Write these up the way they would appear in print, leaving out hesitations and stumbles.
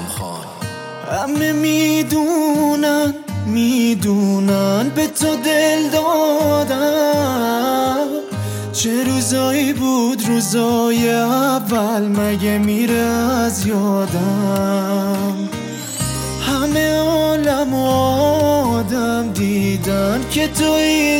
همه میدونن به تو دل دادم. چه روزایی بود روزای اول، مگه میره از یادم. همه عالم و آدم دیدن که توی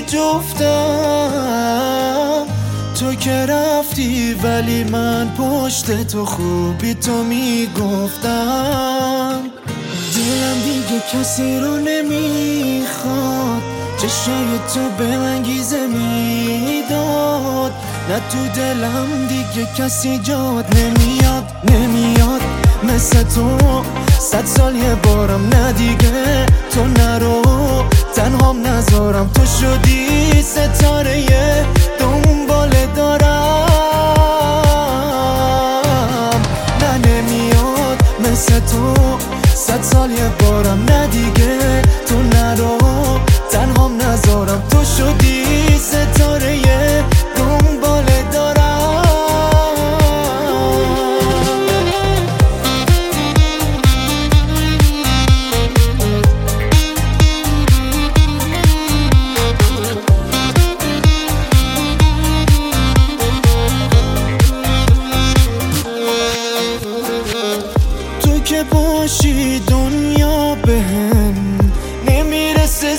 جفتم. تو که رفتی ولی من پشت تو خوبی تو میگفتم. دلم دیگه کسی رو نمیخواد، چشای تو به من گیزه میداد. نه تو دلم دیگه کسی جاد نمیاد مثل تو. 100 سال یه بارم نه دیگه تو نرو، تنهام نذارم. تو شدی ستاره دنبال دارم. نه نمیاد مثل تو. 100 سال یه بارم نه دیگه تو نرو، تنهام نذارم. تو شدی ستاره دنبال دارم. تو که باشی دنیا بهم نمیرسه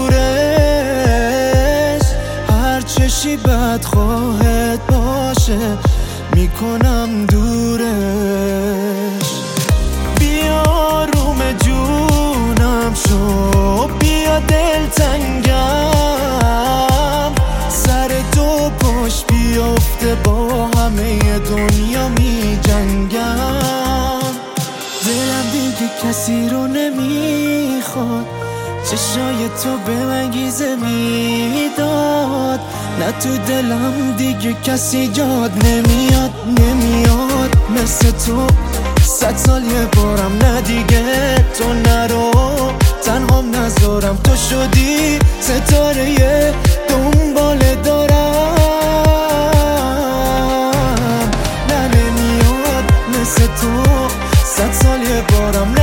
زورش. هر چشی بدخواهت باشه میکنم دورش. بیا روم جونم شو، بیا دلتنگم. سر دو پاش بیافته با همه دنیا میجنگم. دلم دیگه کسی رو نمیخواد، چشای تو به من گیزه میداد. نه تو دلم دیگه کسی جاد نمیاد مثل تو. 100 سال یه بارم نه دیگه تو نرو، تنهام نذارم. تو شدی ستاره دنبال دارم. نه نمیاد مثل تو. 100 سال یه بارم